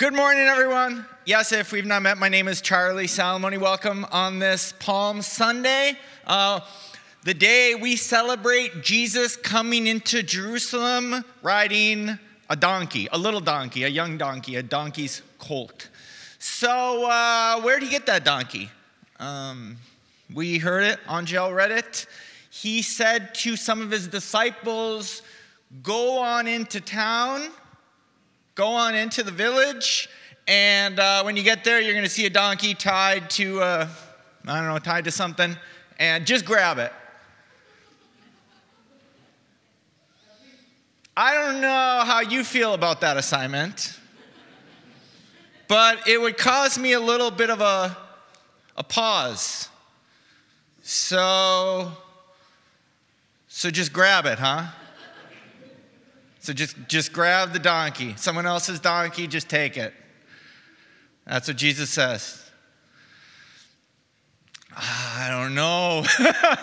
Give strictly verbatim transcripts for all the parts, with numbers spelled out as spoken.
Good morning, everyone. Yes, if we've not met, my name is Charlie Salamone. Welcome on this Palm Sunday, uh, the day we celebrate Jesus coming into Jerusalem riding a donkey, a little donkey, a young donkey, a donkey's colt. So uh, where did he get that donkey? Um, we heard it, Angel read it. He said to some of his disciples, go on into town, go on into the village, and uh, when you get there, you're going to see a donkey tied to, uh, I don't know, tied to something, and just grab it. I don't know how you feel about that assignment, but it would cause me a little bit of a, a pause. So, so just grab it, huh? So just, just grab the donkey. Someone else's donkey, just take it. That's what Jesus says. I don't know. uh,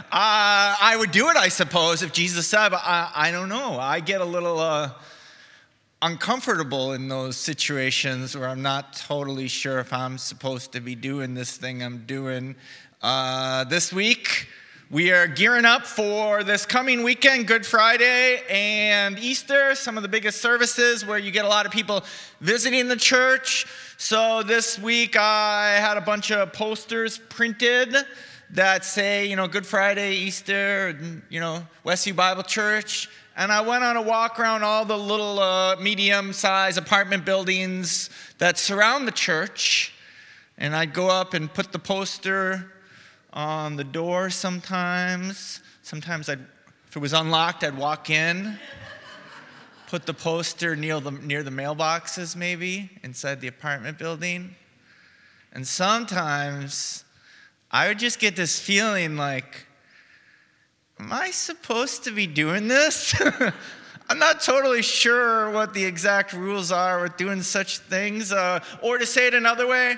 I would do it, I suppose, if Jesus said, but I, I don't know. I get a little uh, uncomfortable in those situations where I'm not totally sure if I'm supposed to be doing this thing I'm doing. Uh, this week, we are gearing up for this coming weekend, Good Friday and Easter, some of the biggest services where you get a lot of people visiting the church. So this week I had a bunch of posters printed that say, you know, Good Friday, Easter, you know, Westview Bible Church. And I went on a walk around all the little uh, medium-sized apartment buildings that surround the church. And I'd go up and put the poster on the door sometimes. Sometimes I'd, if it was unlocked, I'd walk in, put the poster near the, near the mailboxes maybe, inside the apartment building. And sometimes I would just get this feeling like, am I supposed to be doing this? I'm not totally sure what the exact rules are with doing such things. Uh, or to say it another way,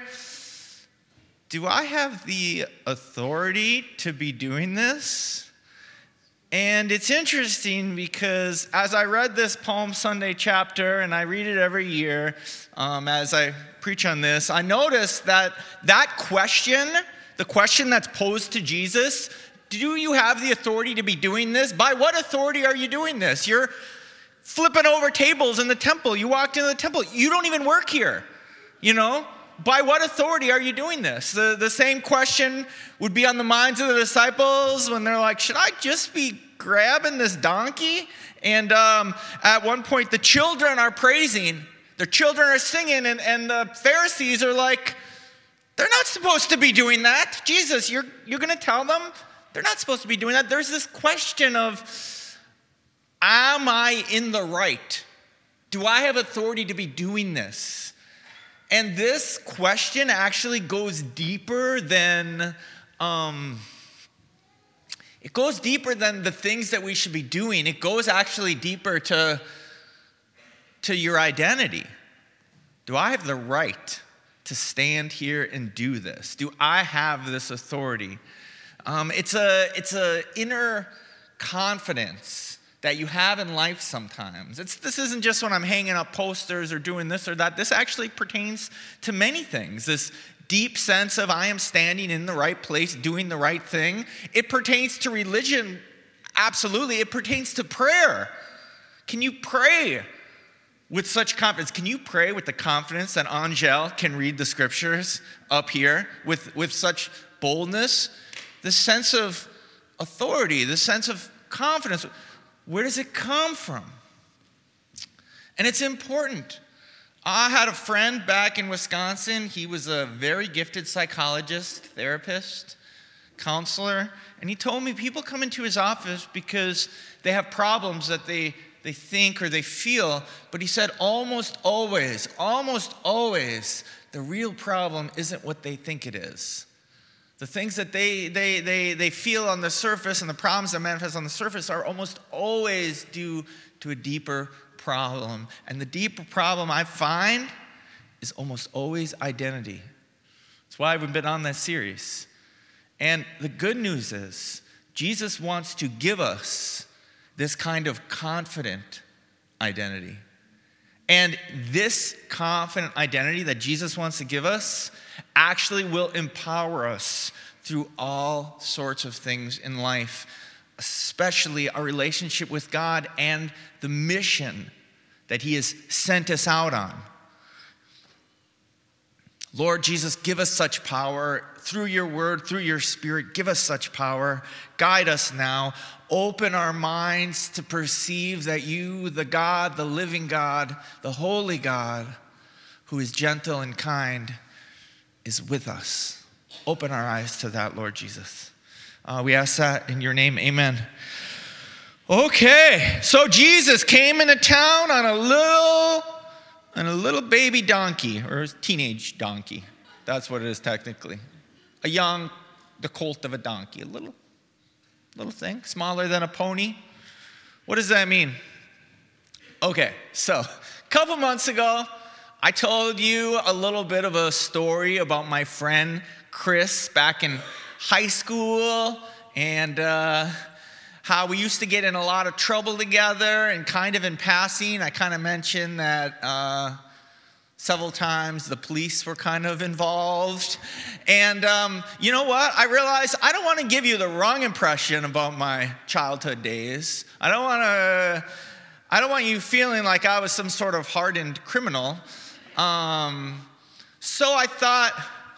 do I have the authority to be doing this? And it's interesting because as I read this Palm Sunday chapter, and I read it every year um, as I preach on this, I noticed that that question, the question that's posed to Jesus, do you have the authority to be doing this? By what authority are you doing this? You're flipping over tables in the temple. You walked into the temple. You don't even work here, you know? By what authority are you doing this? The, the same question would be on the minds of the disciples when they're like, should I just be grabbing this donkey? And um, at one point, the children are praising. Their children are singing, and, and the Pharisees are like, they're not supposed to be doing that. Jesus, you're, you're going to tell them they're not supposed to be doing that. There's this question of, am I in the right? Do I have authority to be doing this? And this question actually goes deeper than, um, it goes deeper than the things that we should be doing. It goes actually deeper to, to your identity. Do I have the right to stand here and do this? Do I have this authority? Um, it's a, it's a inner confidence that you have in life sometimes. It's, this isn't just when I'm hanging up posters or doing this or that. This actually pertains to many things. This deep sense of I am standing in the right place, doing the right thing. It pertains to religion, absolutely. It pertains to prayer. Can you pray with such confidence? Can you pray with the confidence that Angel can read the scriptures up here with, with such boldness? The sense of authority, the sense of confidence. Where does it come from? And it's important. I had a friend back in Wisconsin. He was a very gifted psychologist, therapist, counselor. And he told me people come into his office because they have problems that they, they think or they feel. But he said almost always, almost always, the real problem isn't what they think it is. The things that they, they, they, they feel on the surface and the problems that manifest on the surface are almost always due to a deeper problem. And the deeper problem I find is almost always identity. That's why we've been on that series. And the good news is Jesus wants to give us this kind of confident identity. And this confident identity that Jesus wants to give us actually will empower us through all sorts of things in life, especially our relationship with God and the mission that he has sent us out on. Lord Jesus, give us such power through your word, through your spirit. Give us such power. Guide us now. Open our minds to perceive that you, the God, the living God, the holy God, who is gentle and kind, is with us. Open our eyes to that, Lord Jesus. Uh, we ask that in your name. Amen. Okay, so Jesus came into town on a little, on a little baby donkey, or a teenage donkey. That's what it is technically. A young, the colt of a donkey. A little, little thing, smaller than a pony. What does that mean? Okay, so a couple months ago, I told you a little bit of a story about my friend Chris back in high school, and uh, how we used to get in a lot of trouble together, and kind of in passing, I kind of mentioned that uh, several times the police were kind of involved. And um, you know what? I realized I don't want to give you the wrong impression about my childhood days. I don't want to, I don't want you feeling like I was some sort of hardened criminal. Um, so I thought,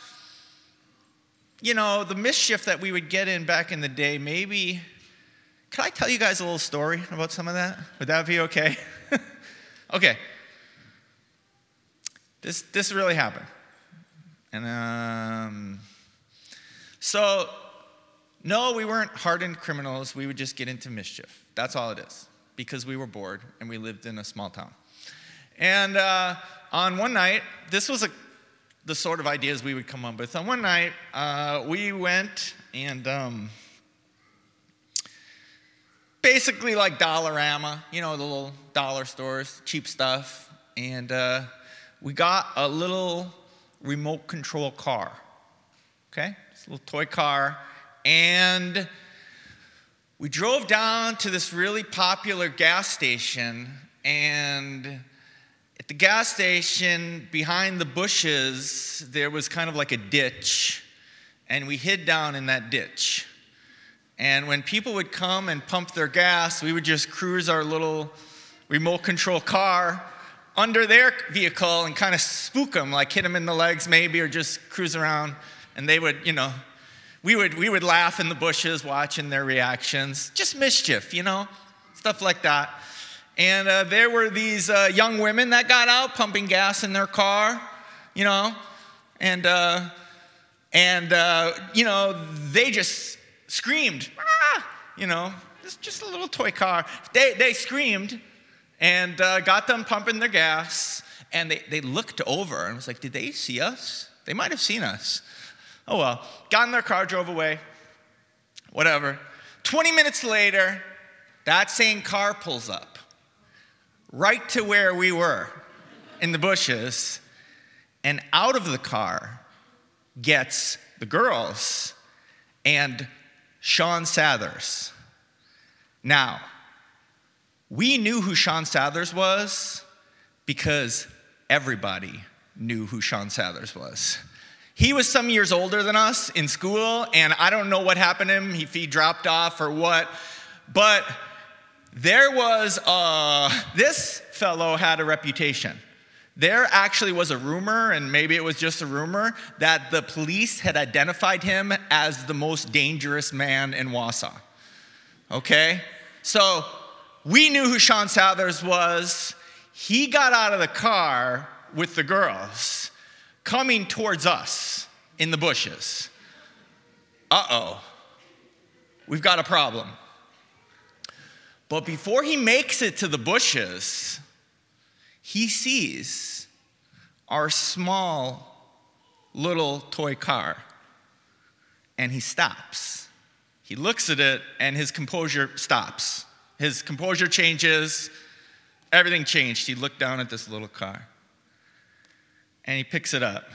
you know, the mischief that we would get in back in the day, maybe, could I tell you guys a little story about some of that? Would that be okay? Okay. This this really happened. And um, so, no, we weren't hardened criminals. We would just get into mischief. That's all it is. Because we were bored and we lived in a small town. And uh, on one night, this was a the sort of ideas we would come up with. On one night, uh, we went and um, basically like Dollarama, you know, the little dollar stores, cheap stuff. And uh, we got a little remote control car, okay? This little toy car. And we drove down to this really popular gas station, and at the gas station, behind the bushes, there was kind of like a ditch, and we hid down in that ditch. And when people would come and pump their gas, we would just cruise our little remote control car under their vehicle and kind of spook them, like hit them in the legs maybe, or just cruise around. And they would, you know, we would we would laugh in the bushes watching their reactions. Just mischief, you know, stuff like that. And uh, there were these uh, young women that got out pumping gas in their car, you know, and, uh, and uh, you know, they just screamed, ah! You know, it's just a little toy car. They, they screamed and uh, got them pumping their gas, and they, they looked over and was like, did they see us? They might have seen us. Oh, well, got in their car, drove away, whatever. twenty minutes later, that same car pulls up. Right to where we were, in the bushes, and out of the car gets the girls and Sean Sathers. Now, we knew who Sean Sathers was because everybody knew who Sean Sathers was. He was some years older than us in school, and I don't know what happened to him, if he dropped off or what, but there was a, this fellow had a reputation. There actually was a rumor, and maybe it was just a rumor, that the police had identified him as the most dangerous man in Wausau. Okay? So we knew who Sean Sathers was. He got out of the car with the girls, coming towards us in the bushes. Uh-oh. We've got a problem. But before he makes it to the bushes, he sees our small little toy car, and he stops. He looks at it, and his composure stops. His composure changes. Everything changed. He looked down at this little car, and he picks it up.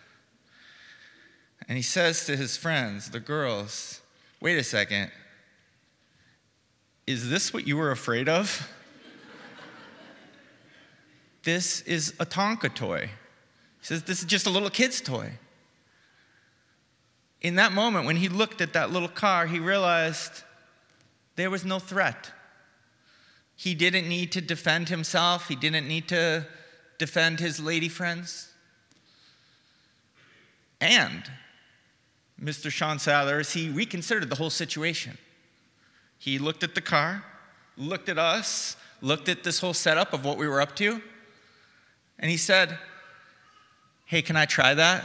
And he says to his friends, the girls, wait a second. Is this what you were afraid of? this is a Tonka toy. He says, this is just a little kid's toy. In that moment, when he looked at that little car, he realized there was no threat. He didn't need to defend himself. He didn't need to defend his lady friends. And Mister Sean Sathers, he reconsidered the whole situation. He looked at the car, looked at us, looked at this whole setup of what we were up to, and he said, hey, can I try that?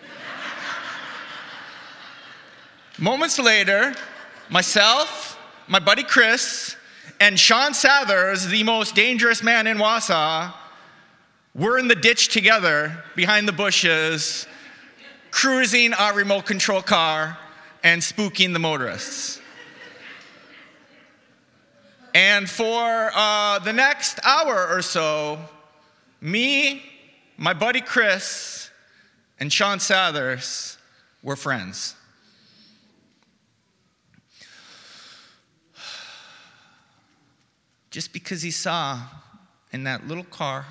Moments later, myself, my buddy Chris, and Sean Sathers, the most dangerous man in Wausau, were in the ditch together behind the bushes, cruising our remote control car and spooking the motorists. And for uh, the next hour or so, me, my buddy Chris, and Sean Sathers were friends. Just because he saw in that little car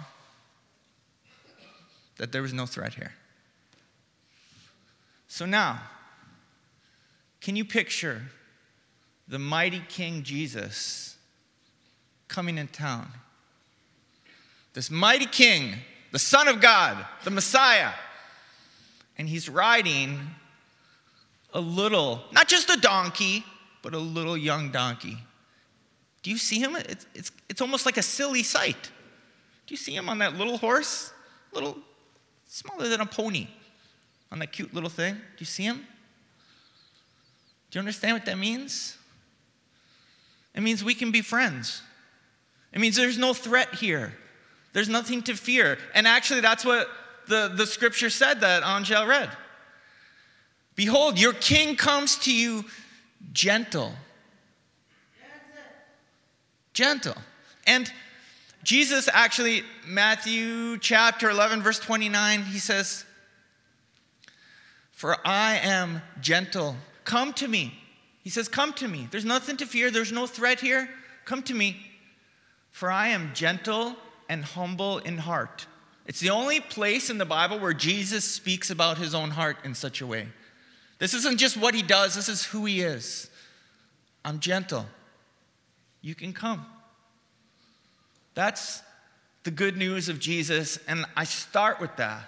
that there was no threat here. So now, can you picture the mighty King Jesus coming in town? This mighty King, the Son of God, the Messiah. And he's riding a little, not just a donkey, but a little young donkey. Do you see him? It's, it's, it's almost like a silly sight. Do you see him on that little horse? Little, smaller than a pony. On that cute little thing. Do you see him? Do you understand what that means? It means we can be friends. It means there's no threat here. There's nothing to fear. And actually, that's what the, the scripture said that Angel read. Behold, your king comes to you gentle. Gentle. And Jesus actually, Matthew chapter eleven, verse twenty-nine, he says, for I am gentle. Come to me. He says, come to me. There's nothing to fear. There's no threat here. Come to me. For I am gentle and humble in heart. It's the only place in the Bible where Jesus speaks about his own heart in such a way. This isn't just what he does. This is who he is. I'm gentle. You can come. That's the good news of Jesus, and I start with that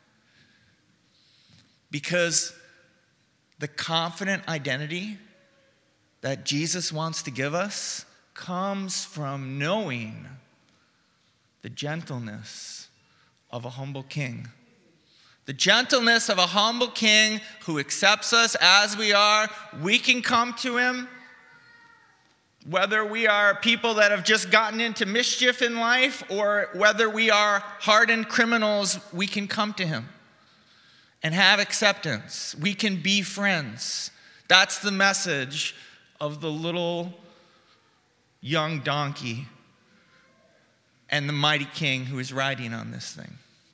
because the confident identity that Jesus wants to give us comes from knowing the gentleness of a humble king. The gentleness of a humble king who accepts us as we are. We can come to him. Whether we are people that have just gotten into mischief in life or whether we are hardened criminals, we can come to him and have acceptance. We can be friends. That's the message of the little young donkey and the mighty king who is riding on this thing.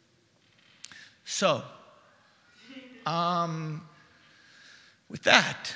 So, um, with that,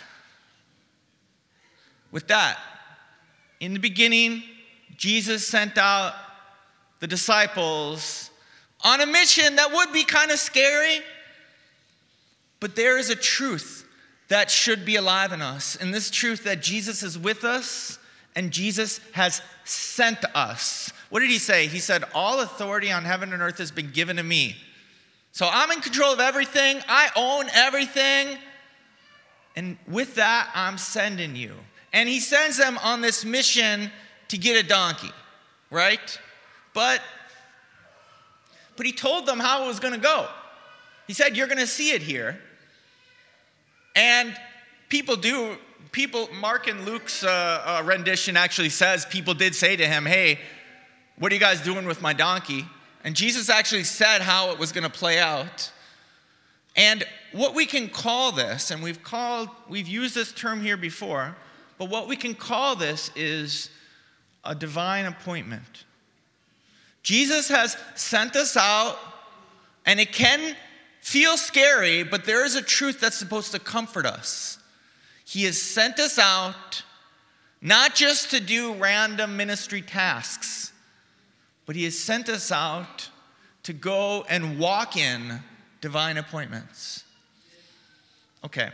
with that, in the beginning, Jesus sent out the disciples on a mission that would be kind of scary, but there is a truth that should be alive in us, and this truth that Jesus is with us and Jesus has sent us. What did he say? He said, all authority on heaven and earth has been given to me. So I'm in control of everything. I own everything. And with that, I'm sending you. And he sends them on this mission to get a donkey, right? But, but he told them how it was going to go. He said, you're going to see it here. And people do, people, Mark and Luke's uh, uh, rendition actually says, people did say to him, hey, what are you guys doing with my donkey? And Jesus actually said how it was going to play out. And what we can call this, and we've called, we've used this term here before, but what we can call this is a divine appointment. Jesus has sent us out, and it can feel scary, but there is a truth that's supposed to comfort us. He has sent us out not just to do random ministry tasks, but he has sent us out to go and walk in divine appointments. Okay.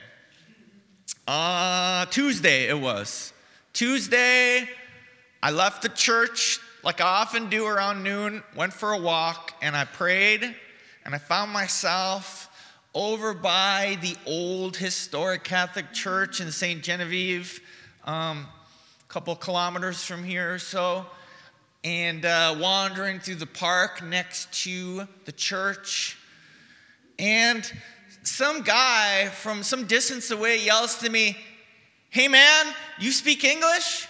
Uh, Tuesday it was. Tuesday, I left the church like I often do around noon, went for a walk, and I prayed, and I found myself over by the old historic Catholic church in Saint Genevieve, um, a couple kilometers from here or so, and uh, wandering through the park next to the church. And some guy from some distance away yells to me, "Hey man, you speak English?"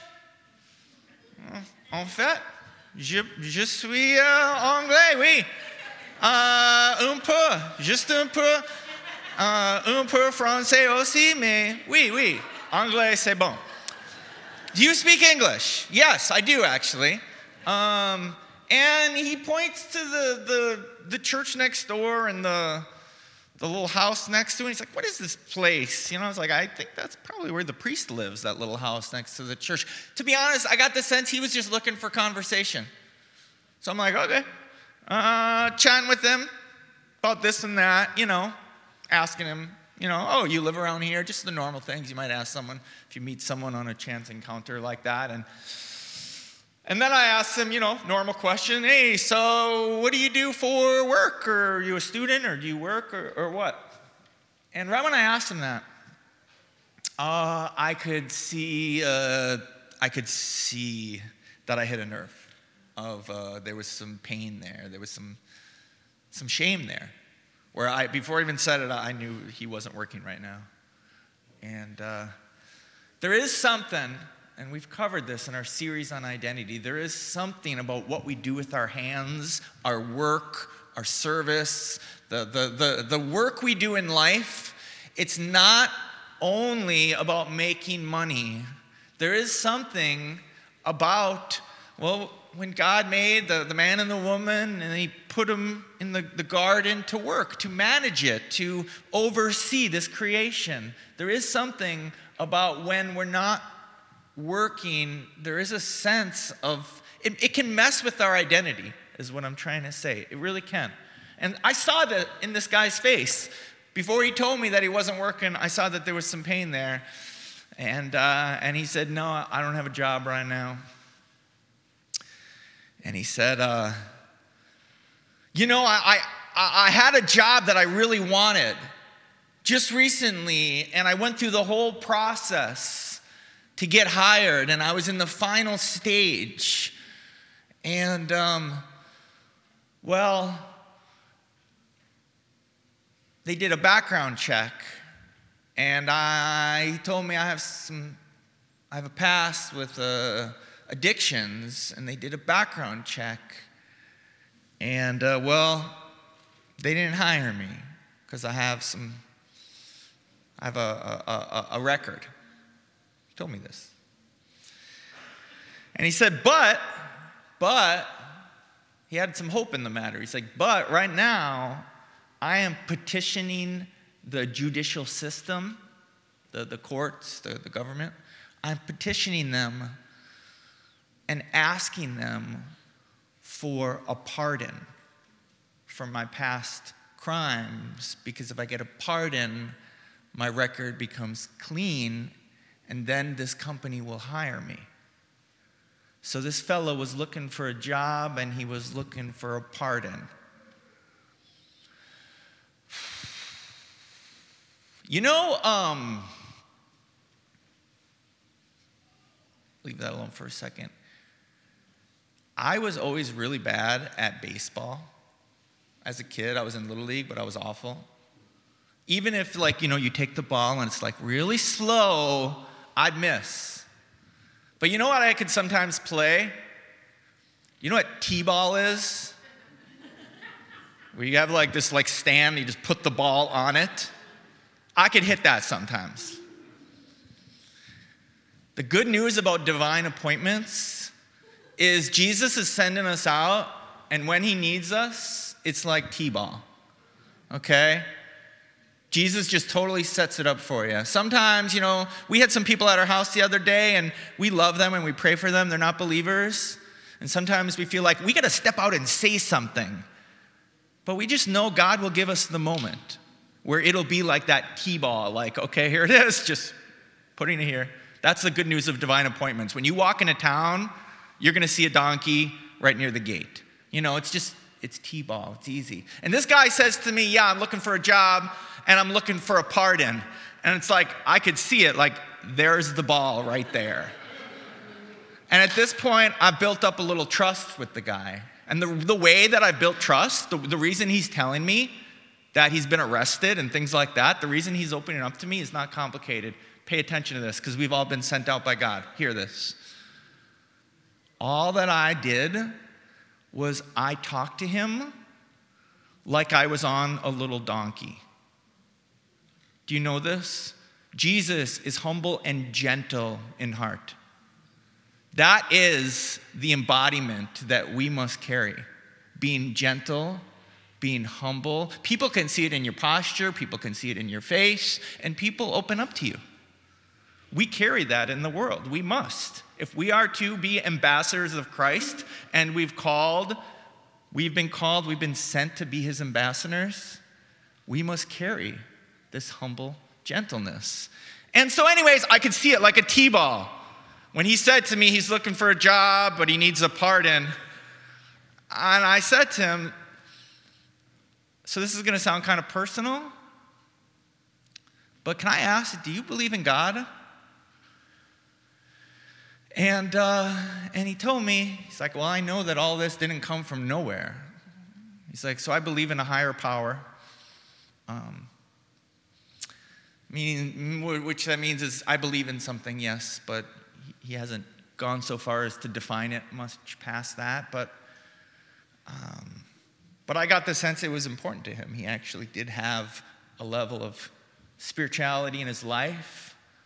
En fait, je, je suis euh, anglais, oui. Euh, un peu, juste un peu. Euh, un peu français aussi, mais oui, oui. Anglais, c'est bon. Do you speak English? Yes, I do actually. Um, and he points to the, the, the church next door and the, the little house next to it. He's like, "What is this place?" You know, I was like, "I think that's probably where the priest lives, that little house next to the church." To be honest, I got the sense he was just looking for conversation. So I'm like, okay. Uh, chatting with him about this and that, you know, asking him, you know, "Oh, you live around here?" Just the normal things you might ask someone if you meet someone on a chance encounter like that. And And then I asked him, you know, normal question, "Hey, so what do you do for work? Or are you a student, or do you work, or, or what?" And right when I asked him that, uh, I could see, uh, I could see that I hit a nerve. Of uh, there was some pain there, there was some, some shame there, where I, before I even said it, I knew he wasn't working right now. And uh, there is something. And we've covered this in our series on identity. There is something about what we do with our hands, our work, our service, the, the, the, the work we do in life. It's not only about making money. There is something about, well, when God made the, the man and the woman, and he put them in the, the garden to work, to manage it, to oversee this creation. There is something about when we're not working, there is a sense of, it, it can mess with our identity, is what I'm trying to say. It really can. And I saw that in this guy's face. Before he told me that he wasn't working, I saw that there was some pain there. And uh, and he said, "No, I don't have a job right now." And he said, uh, "You know, I, I, I had a job that I really wanted just recently, and I went through the whole process to get hired, and I was in the final stage. And, um, well, they did a background check, and I, he told me I have some, I have a past with uh, addictions, and they did a background check, and, uh, well, they didn't hire me because I have some, I have a, a, a, a record." He told me this. And he said, but, but, he had some hope in the matter. He's like, "But right now, I am petitioning the judicial system, the, the courts, the, the government. I'm petitioning them and asking them for a pardon for my past crimes, because if I get a pardon, my record becomes clean, and then this company will hire me." So this fellow was looking for a job, and he was looking for a pardon. You know, um, leave that alone for a second. I was always really bad at baseball. As a kid, I was in Little League, but I was awful. Even if, like, you know, you take the ball and it's like really slow, I'd miss. But you know what I could sometimes play? You know what T-ball is? Where you have like this like stand, you just put the ball on it. I could hit that sometimes. The good news about divine appointments is Jesus is sending us out, and when he needs us, it's like T-ball, okay? Jesus just totally sets it up for you. Sometimes, you know, we had some people at our house the other day, and we love them and we pray for them. They're not believers. And sometimes we feel like we got to step out and say something. But we just know God will give us the moment where it'll be like that T-ball, like, okay, here it is, just putting it here. That's the good news of divine appointments. When you walk into town, you're going to see a donkey right near the gate. You know, it's just, it's T-ball, it's easy. And this guy says to me, yeah, I'm looking for a job, and I'm looking for a pardon. And it's like, I could see it, like, there's the ball right there. And at this point, I've built up a little trust with the guy. And the, the way that I built trust, the, the reason he's telling me that he's been arrested and things like that, the reason he's opening up to me is not complicated. Pay attention to this, because we've all been sent out by God. Hear this. All that I did was I talked to him like I was on a little donkey. Do you know this? Jesus is humble and gentle in heart. That is the embodiment that we must carry. Being gentle, being humble. People can see it in your posture, people can see it in your face, and people open up to you. We carry that in the world. We must. If we are to be ambassadors of Christ, and we've called, we've been called, we've been sent to be his ambassadors, we must carry this humble gentleness. And so anyways, I could see it like a T-ball. When he said to me he's looking for a job, but he needs a pardon, and I said to him, so this is going to sound kind of personal, but can I ask, do you believe in God? And uh, and he told me, he's like, well, I know that all this didn't come from nowhere. He's like, so I believe in a higher power. Um, meaning, which that means is I believe in something, yes, but he hasn't gone so far as to define it much past that. But um, but I got the sense it was important to him. He actually did have a level of spirituality in his life.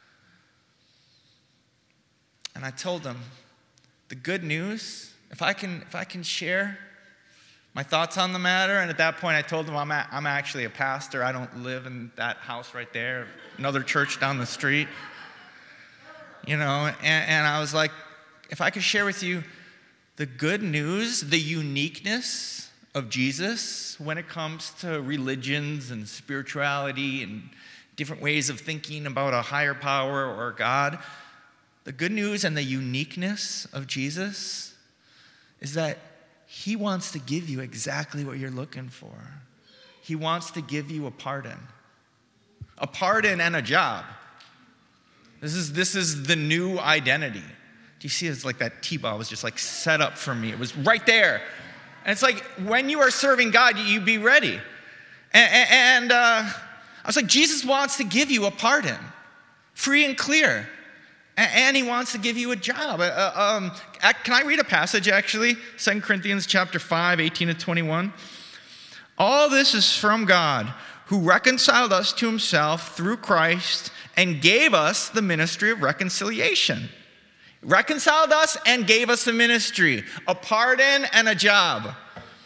And I told him, the good news, if I can if I can share my thoughts on the matter, and at that point I told him I'm, a, I'm actually a pastor. I don't live in that house right there, another church down the street. You know, and, and I was like, if I could share with you the good news, the uniqueness of Jesus when it comes to religions and spirituality and different ways of thinking about a higher power or God, the good news and the uniqueness of Jesus is that he wants to give you exactly what you're looking for. He wants to give you a pardon. A pardon and a job. This is, this is the new identity. Do you see it's like that T-ball was just like set up for me. It was right there. And it's like when you are serving God, you be ready. And, and uh, I was like, Jesus wants to give you a pardon. Free and clear. And he wants to give you a job. Uh, um, can I read a passage, actually? Second Corinthians chapter five, eighteen to twenty-one. All this is from God, who reconciled us to himself through Christ and gave us the ministry of reconciliation. Reconciled us and gave us a ministry, a pardon and a job.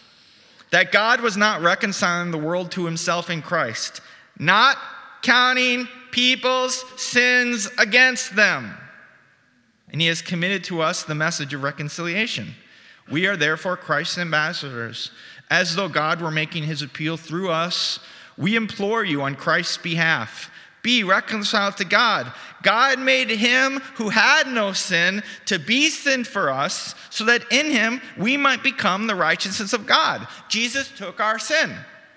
That God was not reconciling the world to himself in Christ, not counting people's sins against them. And he has committed to us the message of reconciliation. We are therefore Christ's ambassadors. As though God were making his appeal through us, we implore you on Christ's behalf, be reconciled to God. God made him who had no sin to be sin for us, so that in him we might become the righteousness of God. Jesus took our sin.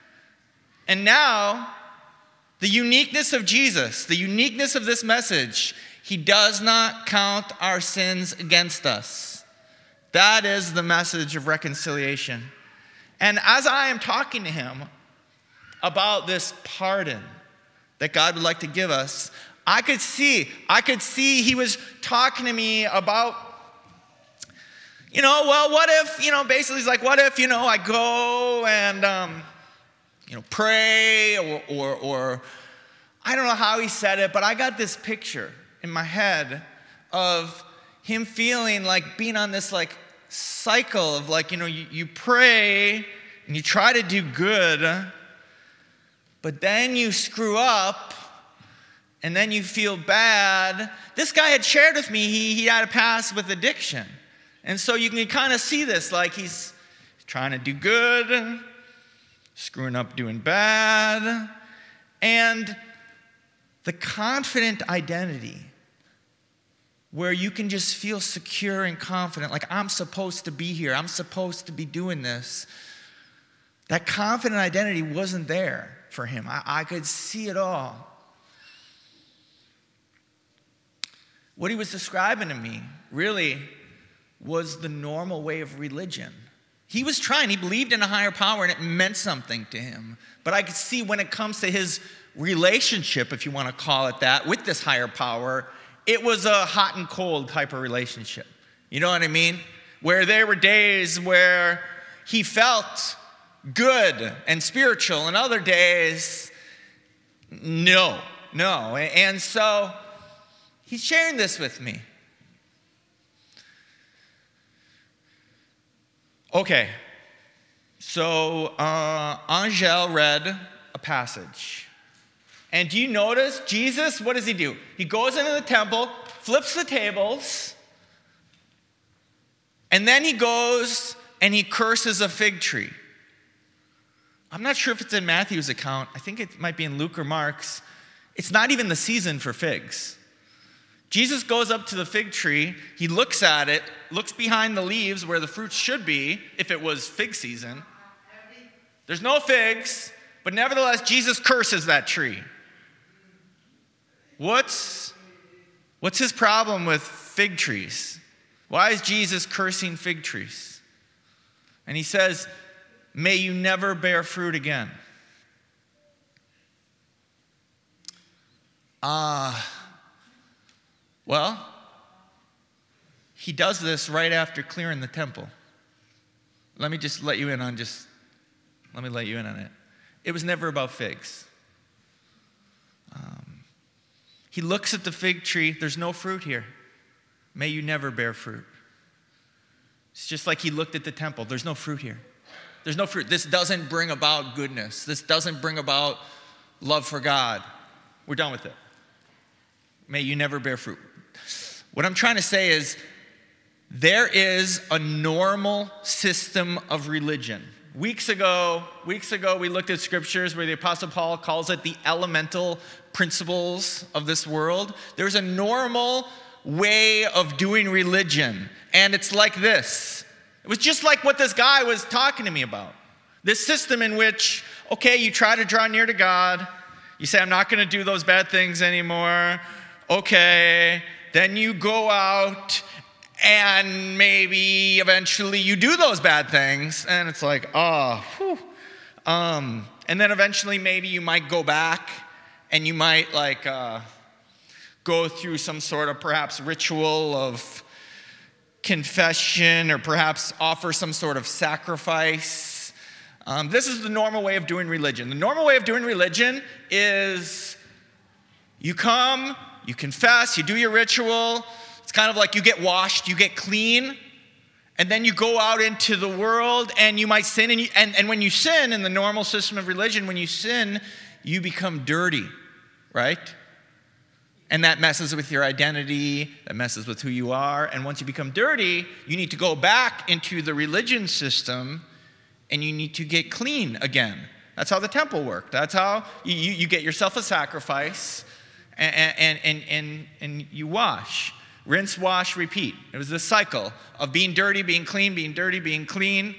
And now, the uniqueness of Jesus, the uniqueness of this message, he does not count our sins against us. That is the message of reconciliation. And as I am talking to him about this pardon that God would like to give us, I could see, I could see he was talking to me about, you know, well, what if, you know, basically he's like, what if, you know, I go and, um, you know, pray or, or, or, I don't know how he said it, but I got this picture in my head of him feeling like being on this like cycle of like, you know, you, you pray and you try to do good, but then you screw up and then you feel bad. This guy had shared with me he, he had a past with addiction. And so you can kind of see this, like he's trying to do good, screwing up doing bad, and the confident identity where you can just feel secure and confident, like I'm supposed to be here, I'm supposed to be doing this. That confident identity wasn't there for him. I, I could see it all. What he was describing to me really was the normal way of religion. He was trying, he believed in a higher power and it meant something to him. But I could see when it comes to his relationship, if you want to call it that, with this higher power, it was a hot and cold type of relationship. You know what I mean? Where there were days where he felt good and spiritual, and other days, no, no. And so he's sharing this with me. Okay, so uh, Angel read a passage. And do you notice Jesus, what does he do? He goes into the temple, flips the tables, and then he goes and he curses a fig tree. I'm not sure if it's in Matthew's account. I think it might be in Luke or Mark's. It's not even the season for figs. Jesus goes up to the fig tree, he looks at it, looks behind the leaves where the fruit should be if it was fig season. There's no figs, but nevertheless, Jesus curses that tree. What's, what's his problem with fig trees? Why is Jesus cursing fig trees? And he says, may you never bear fruit again. Ah. Uh, Well, he does this right after clearing the temple. Let me just let you in on just, let me let you in on it. It was never about figs. Um, he looks at the fig tree. There's no fruit here. May you never bear fruit. It's just like he looked at the temple. There's no fruit here. There's no fruit. This doesn't bring about goodness. This doesn't bring about love for God. We're done with it. May you never bear fruit. What I'm trying to say is there is a normal system of religion. Weeks ago, weeks ago we looked at scriptures where the Apostle Paul calls it the elemental principles of this world. There's a normal way of doing religion, and it's like this. It was just like what this guy was talking to me about. This system in which, okay, you try to draw near to God. You say, I'm not going to do those bad things anymore. Okay, then you go out and maybe eventually you do those bad things, and it's like, oh, whew. Um, and then eventually maybe you might go back and you might like uh, go through some sort of perhaps ritual of confession or perhaps offer some sort of sacrifice. Um, this is the normal way of doing religion. The normal way of doing religion is you come, you confess, you do your ritual. It's kind of like you get washed, you get clean, and then you go out into the world and you might sin. And, you, and, and when you sin in the normal system of religion, when you sin, you become dirty, right? And that messes with your identity, that messes with who you are. And once you become dirty, you need to go back into the religion system and you need to get clean again. That's how the temple worked. That's how you, you, you get yourself a sacrifice. And, and, and, and, and you wash. Rinse, wash, repeat. It was this cycle of being dirty, being clean, being dirty, being clean.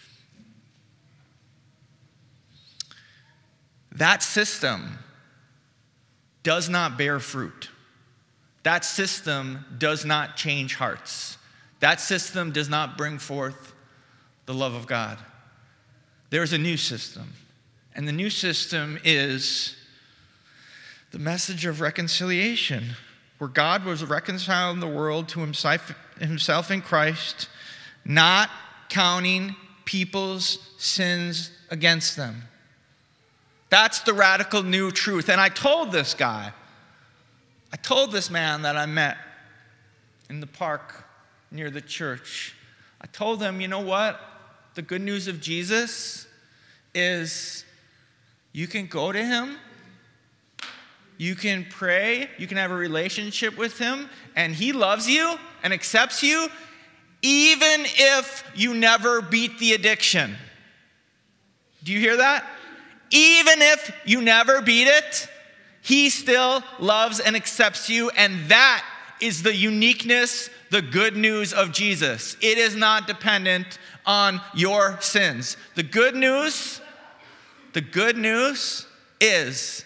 That system does not bear fruit. That system does not change hearts. That system does not bring forth the love of God. There's a new system. And the new system is the message of reconciliation, where God was reconciling the world to himself, himself in Christ, not counting people's sins against them. That's the radical new truth. And I told this guy, I told this man that I met in the park near the church, I told him, you know what? The good news of Jesus is you can go to him, you can pray, you can have a relationship with him, and he loves you and accepts you, even if you never beat the addiction. Do you hear that? Even if you never beat it, he still loves and accepts you, and that is the uniqueness, the good news of Jesus. It is not dependent on your sins. The good news, the good news is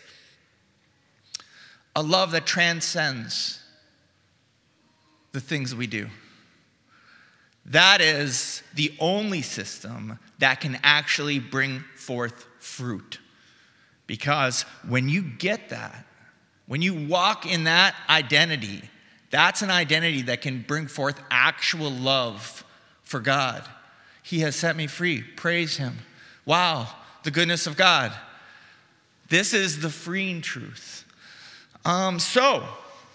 a love that transcends the things we do. That is the only system that can actually bring forth fruit. Because when you get that, when you walk in that identity, that's an identity that can bring forth actual love for God. He has set me free. Praise him. Wow, the goodness of God. This is the freeing truth. Um, so,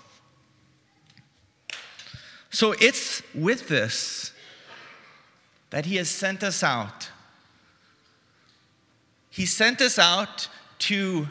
so it's with this that he has sent us out. He sent us out to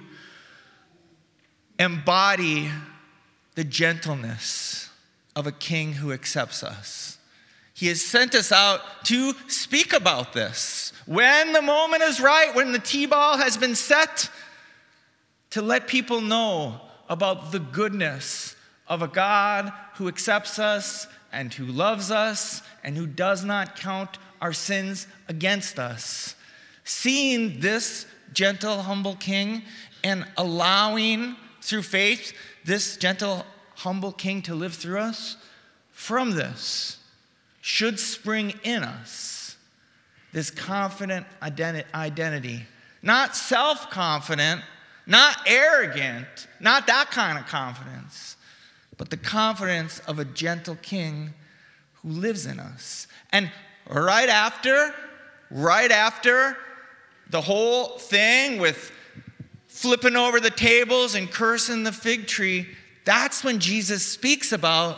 embody the gentleness of a king who accepts us. He has sent us out to speak about this. When the moment is right, when the T-ball has been set, to let people know about the goodness of a God who accepts us and who loves us and who does not count our sins against us. Seeing this gentle, humble king and allowing, through faith, this gentle, humble king to live through us, from this should spring in us this confident identi- identity. Not self-confident, not arrogant, not that kind of confidence, but the confidence of a gentle king who lives in us. And right after, right after the whole thing with flipping over the tables and cursing the fig tree, that's when Jesus speaks about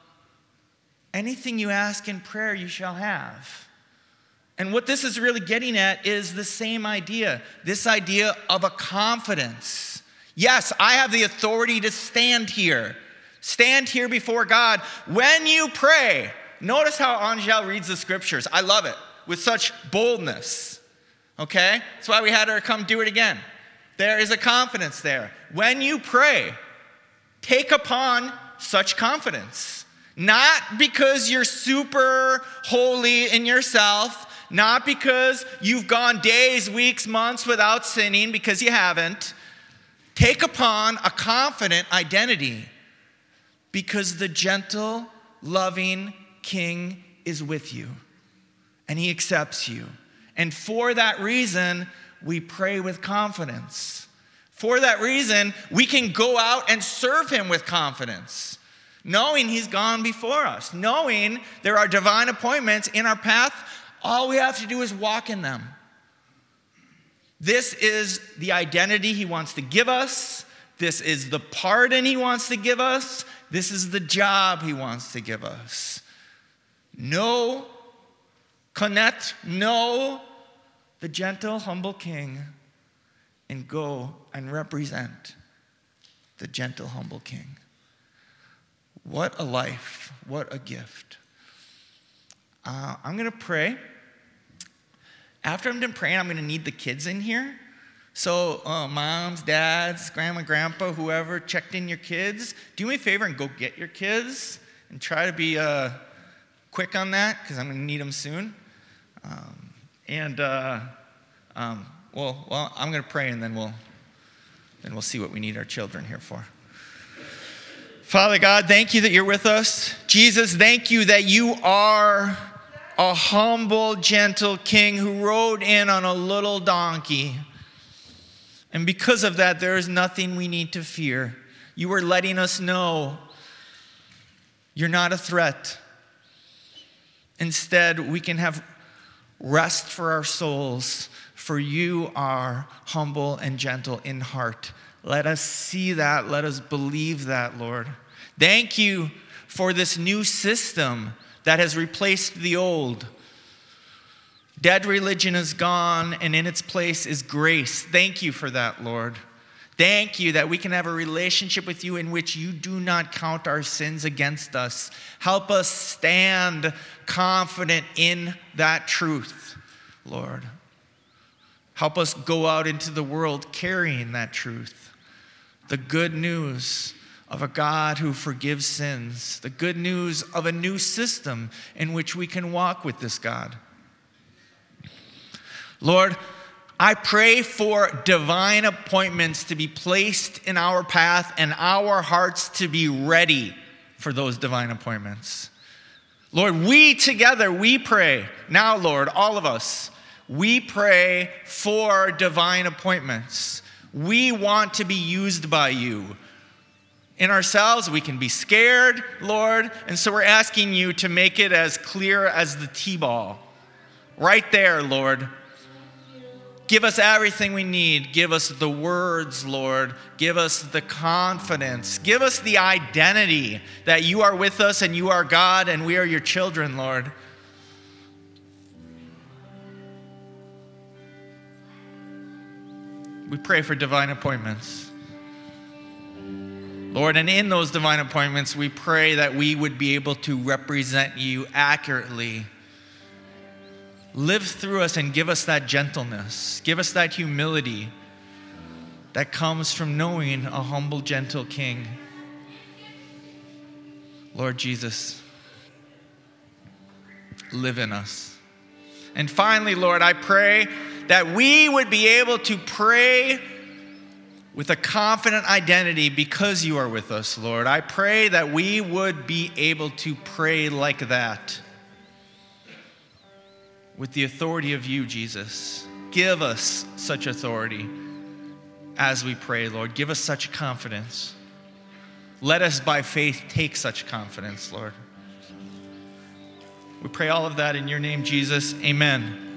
anything you ask in prayer you shall have. And what this is really getting at is the same idea, this idea of a confidence. Yes, I have the authority to stand here, stand here before God. When you pray, notice how Angel reads the scriptures. I love it, with such boldness. Okay? That's why we had her come do it again. There is a confidence there. When you pray, take upon such confidence. Not because you're super holy in yourself, not because you've gone days, weeks, months without sinning, because you haven't. Take upon a confident identity because the gentle, loving king is with you and he accepts you. And for that reason, we pray with confidence. For that reason, we can go out and serve him with confidence, knowing he's gone before us, knowing there are divine appointments in our path. All we have to do is walk in them. This is the identity he wants to give us. This is the pardon he wants to give us. This is the job he wants to give us. Know, connect, know the gentle, humble king, and go and represent the gentle, humble king. What a life. What a gift. Uh, I'm going to pray. After I'm done praying, I'm going to need the kids in here. So uh, moms, dads, grandma, grandpa, whoever, checked in your kids. Do me a favor and go get your kids and try to be uh, quick on that because I'm going to need them soon. Um, and, uh, um, well, well, I'm going to pray and then we'll, then we'll see what we need our children here for. Father God, thank you that you're with us. Jesus, thank you that you are a humble, gentle king who rode in on a little donkey. And because of that, there is nothing we need to fear. You are letting us know you're not a threat. Instead, we can have rest for our souls, for you are humble and gentle in heart. Let us see that. Let us believe that, Lord. Thank you for this new system that has replaced the old. Dead religion is gone, and in its place is grace. Thank you for that, Lord. Thank you that we can have a relationship with you in which you do not count our sins against us. Help us stand confident in that truth, Lord. Help us go out into the world carrying that truth, the good news of a God who forgives sins, the good news of a new system in which we can walk with this God. Lord, I pray for divine appointments to be placed in our path and our hearts to be ready for those divine appointments. Lord, we together, we pray. Now, Lord, all of us, we pray for divine appointments. We want to be used by you. In ourselves, we can be scared, Lord, and so we're asking you to make it as clear as the T-ball. Right there, Lord. Give us everything we need. Give us the words, Lord. Give us the confidence. Give us the identity that you are with us and you are God and we are your children, Lord. We pray for divine appointments. Lord, and in those divine appointments, we pray that we would be able to represent you accurately. Live through us and give us that gentleness. Give us that humility that comes from knowing a humble, gentle King. Lord Jesus, live in us. And finally, Lord, I pray that we would be able to pray with a confident identity because you are with us, Lord. I pray that we would be able to pray like that with the authority of you, Jesus. Give us such authority as we pray, Lord. Give us such confidence. Let us by faith take such confidence, Lord. We pray all of that in your name, Jesus. Amen.